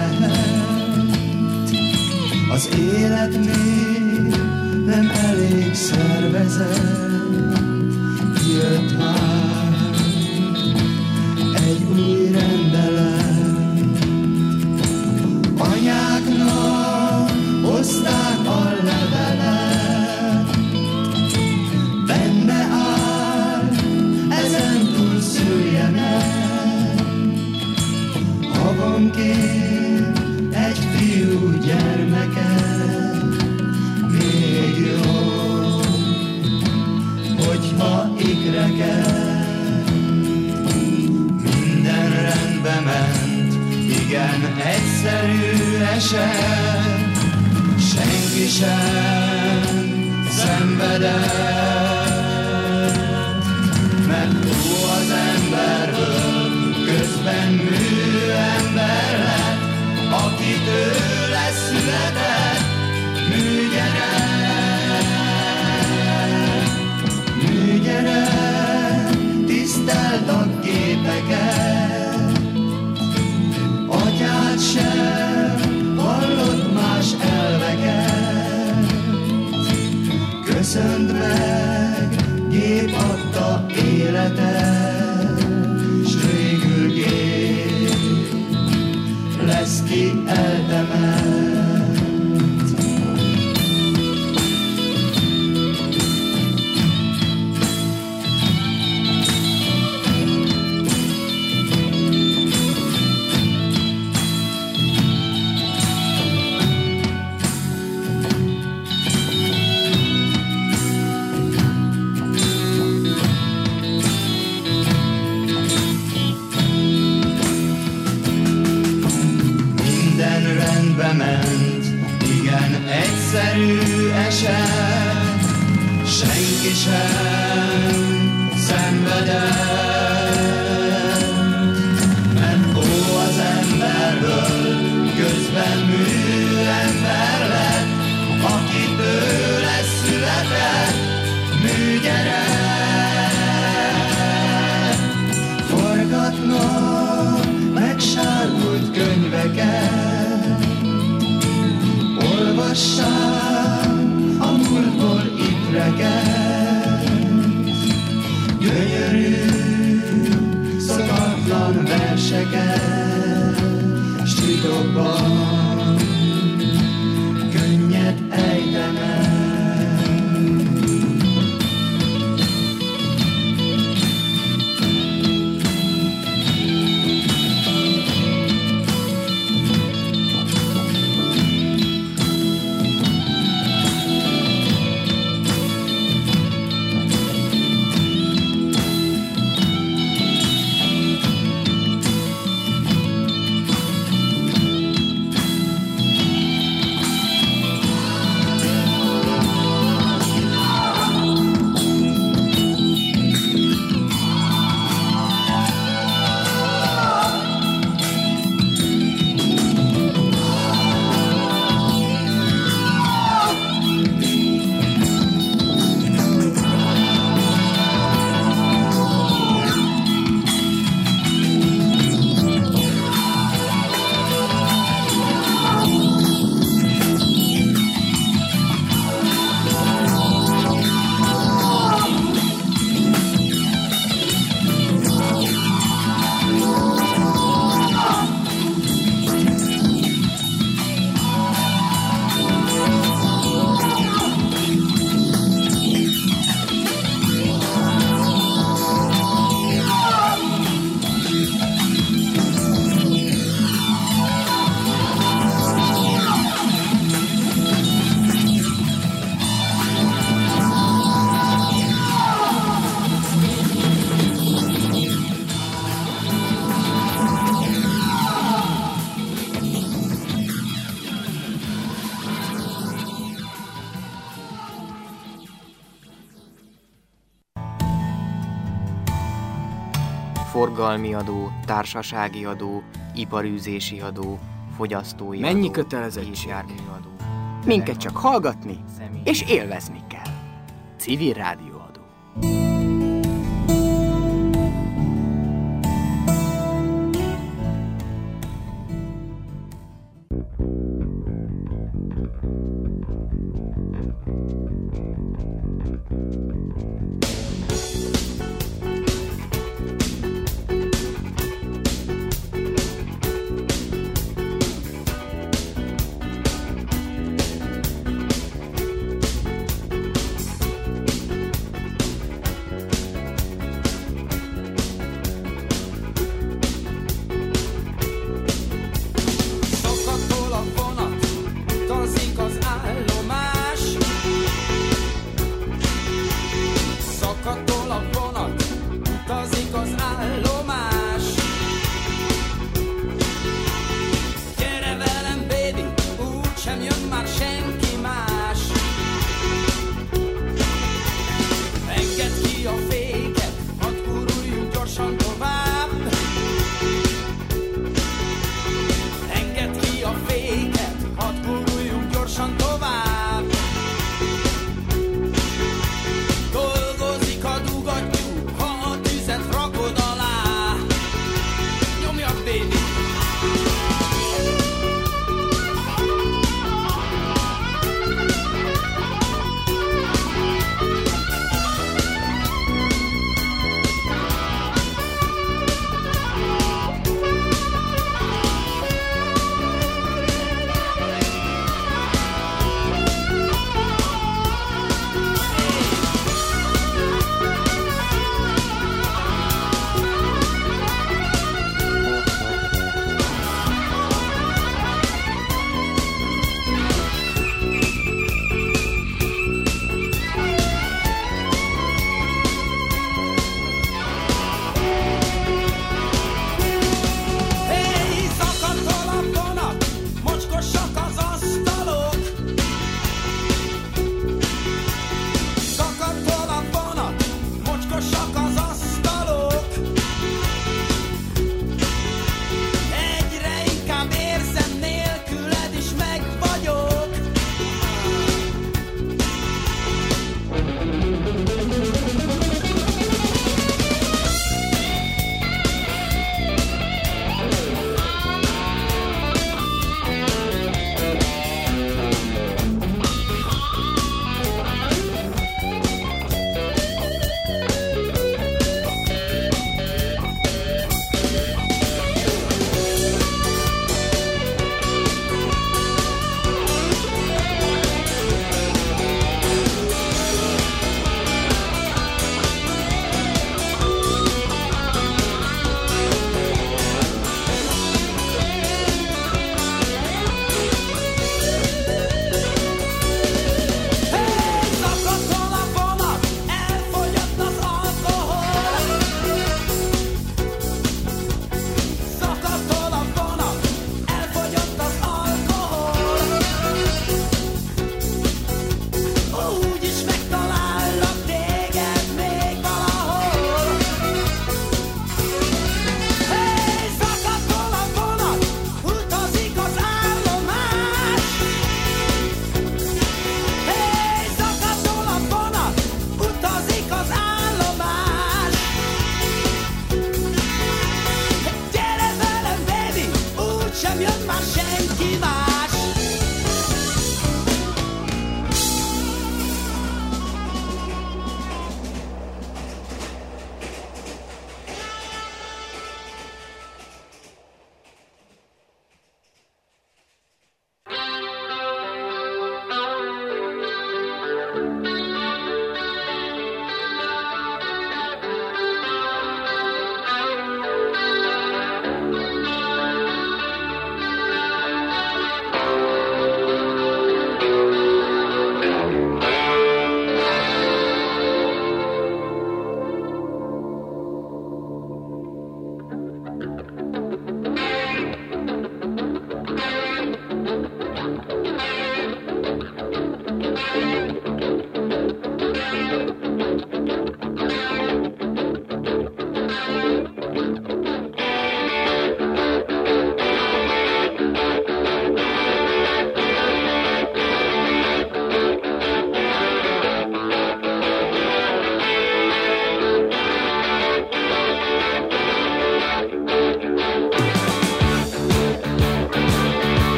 lehet. Az élet még nem elég szervezett, jött már egy új rendelet. Anyáknak hozták a levelet, benne áll, ezentúl szüljenek. Havonként egy fiú gyermeket, még jó, hogyha ikreket. Minden rendbe ment, igen, egyszerű eset, senki sem szenvedett, mert ó az emberből közben műember lett, aki tőle született, műgyerek, tiszteld a gépeket, atyád sem hallott más elveket. Köszönd meg, gép adta életet, s végül gép lesz, ki eltemet. Ment, igen, egyszerű eset, senki sem szenvedett, mert ó az emberből közben műember lett, aki tőle született, műgyerek. Forgatnak megsárgult könyveket, olvassák a múltból ikreket, gyönyörű, szokatlan verseket, s titokban könnyet ejtenek. Forgalmi adó, társasági adó, iparűzési adó, fogyasztói adó. Mennyi kötelezettség? Járműadó. Minket csak hallgatni és élvezni kell. Civil rádióadó.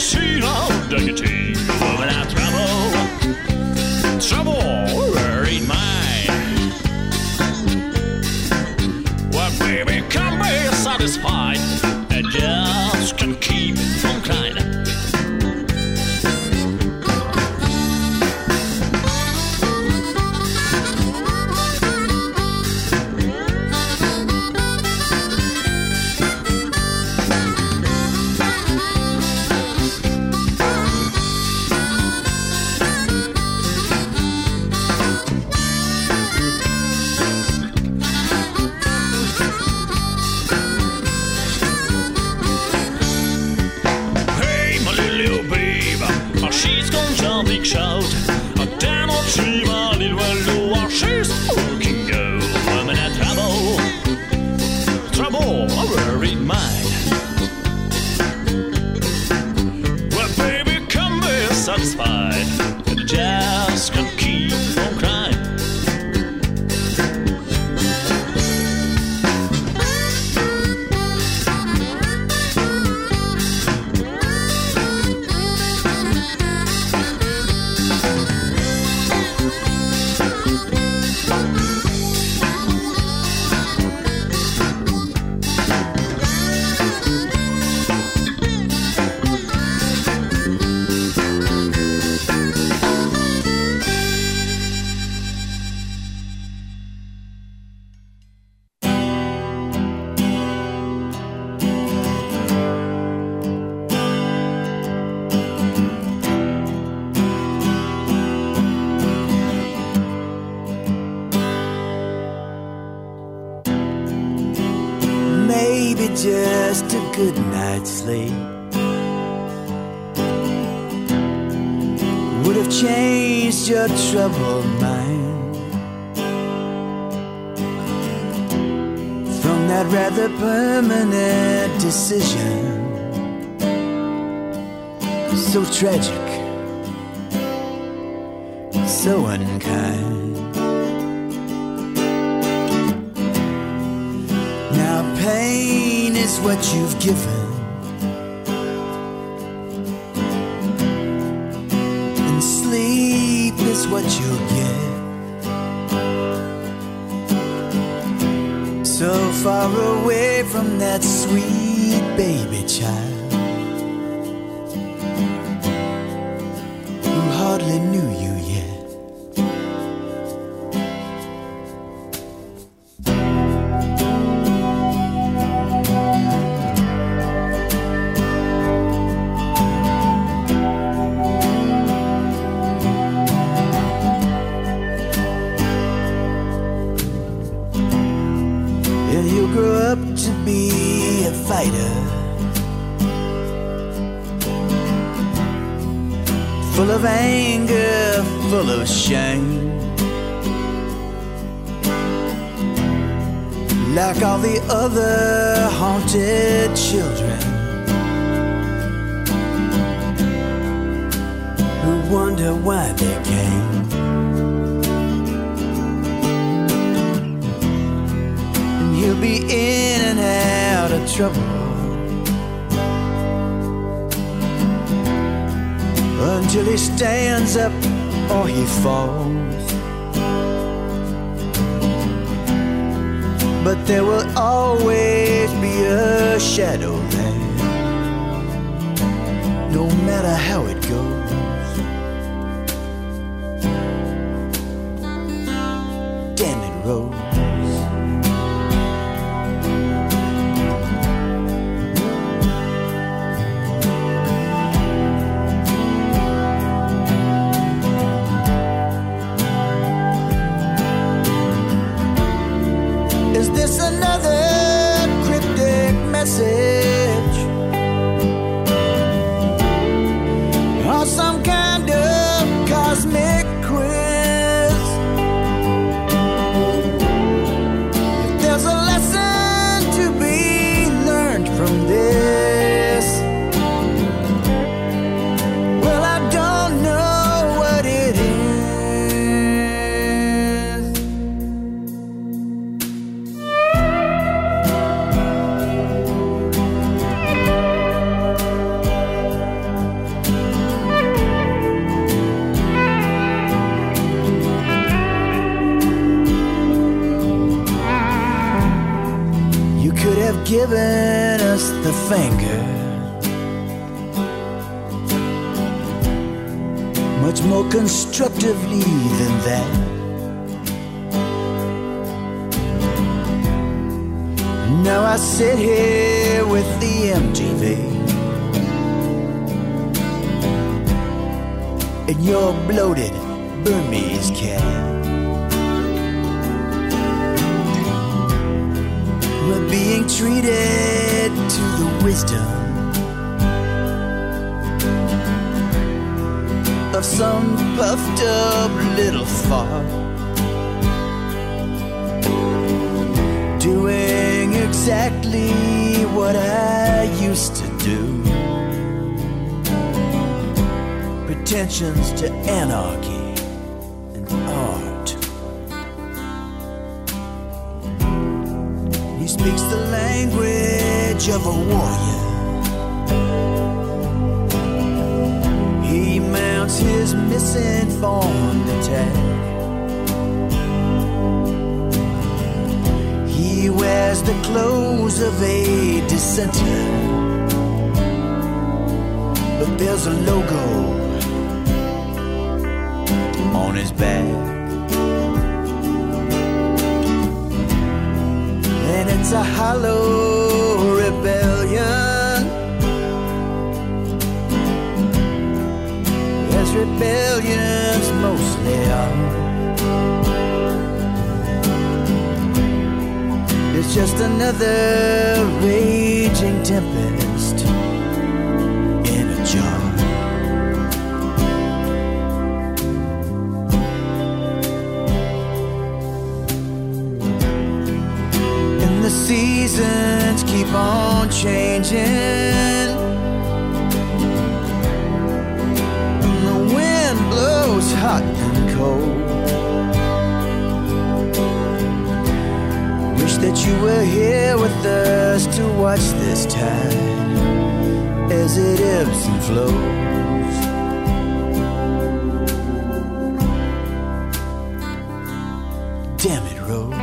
see how diggity when I trouble ain't mine. Well, baby, can't be satisfied. I just can't keep from crying. She's gonna jump big shout. I dare not see my little window while she's looking go. I'm in a trouble over in mine. Well, baby, come be satisfied. I just can't keep on crying. Just a good night's sleep would have changed your troubled mind from that rather permanent decision, so tragic, so unkind. Now pain is what you've given, and sleep is what you'll get. So far away from that sweet baby child who hardly knew you yet. Full of anger, full of shame, like all the other haunted children who wonder why they came. And he'll be in and out of trouble until he stands up or he falls. But there will always be a shadow there, no matter how it goes. Damn it, Rose. Is this another cryptic message, or some kind of cosmic quiz? If there's a lesson to be learned from this, well, I don't know what it is. giving us the finger. Much more constructively than that. Now I sit here with the MGV and your bloated Burmese cat. We're being treated to the wisdom of some puffed up little fart, doing exactly what I used to do. Pretensions to anarchy and art. He speaks the language of a warrior. He mounts his misinformed attack. He wears the clothes of a dissenter, but there's a logo on his back, and it's a hollow rebellion, as rebellions mostly are. It's just another raging tempest in a jar. And the seasons keep on changing, and the wind blows hot and cold. That you were here with us to watch this tide as it ebbs and flows. Damn it, Rose.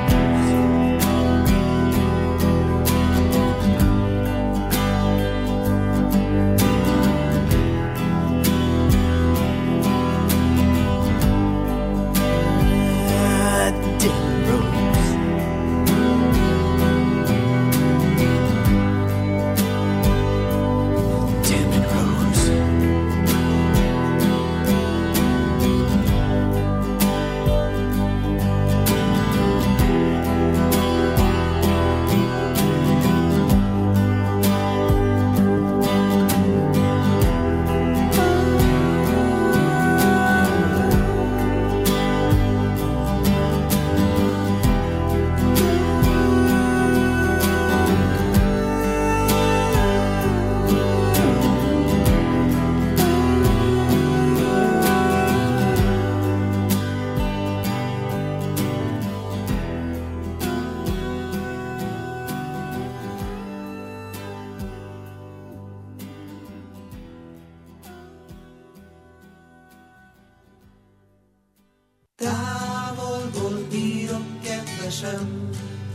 Távolból írok, kedvesem,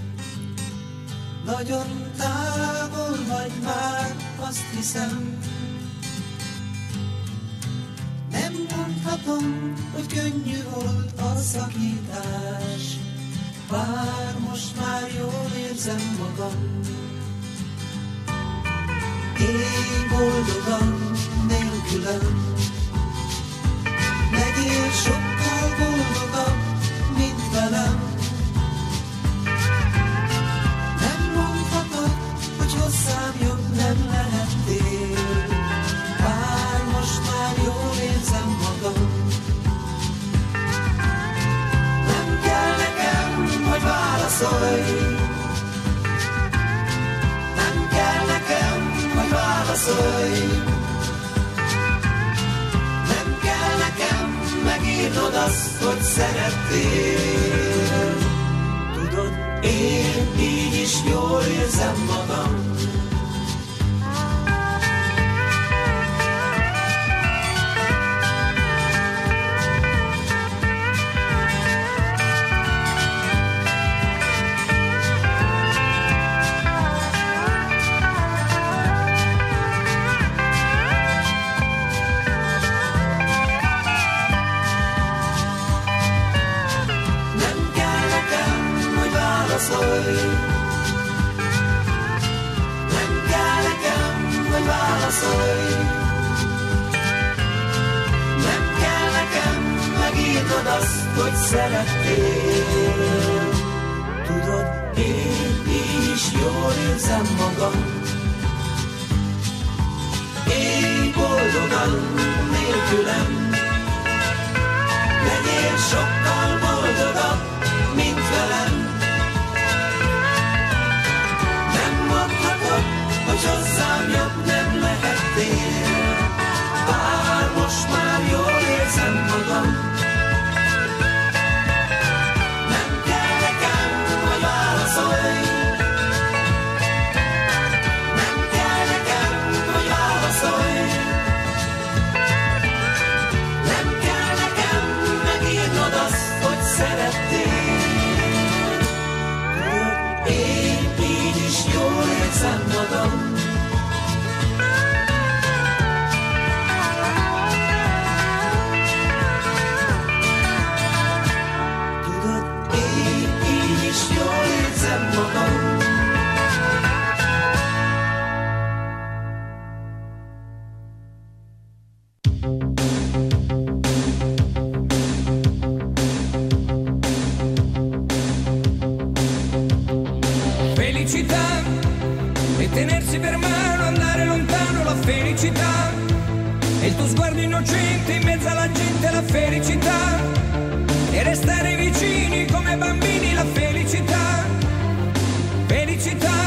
nagyon távol vagy már, azt hiszem. Nem mondhatom, hogy könnyű volt a szakítás, bár most már jól érzem magam. Élj boldogan, nélkülem, legyél sokkal boldogabb, mint velem. Nem mondhatod, hogy hozzám jobb nem lehettél, bár most már jól érzem magam. Nem kell nekem, hogy válaszolj, nem kell nekem, hogy válaszolj. Megírnod azt, hogy szerettél. Tudod, én így is jól érzem magam. hogy szerettél. Tudod, én így is jól érzem magam. Élj boldogan nélkülem, legyél sokkal boldogabb, mint velem. Nem mondhatod, hogy hozzám jobb nem lehettél, bár most már jól érzem magam. Nem kell nekem, hogy válaszolj, nem kell nekem, hogy válaszolj, nem kell nekem megírnod azt, hogy szerettél. Én így is jól érzem magam. Tudod, én így is jól érzem magam. Felicità e tenersi per mano, andare lontano, la felicità e il tuo sguardo innocente in mezzo alla gente, la felicità e restare vicini come bambini, la felicità, felicità.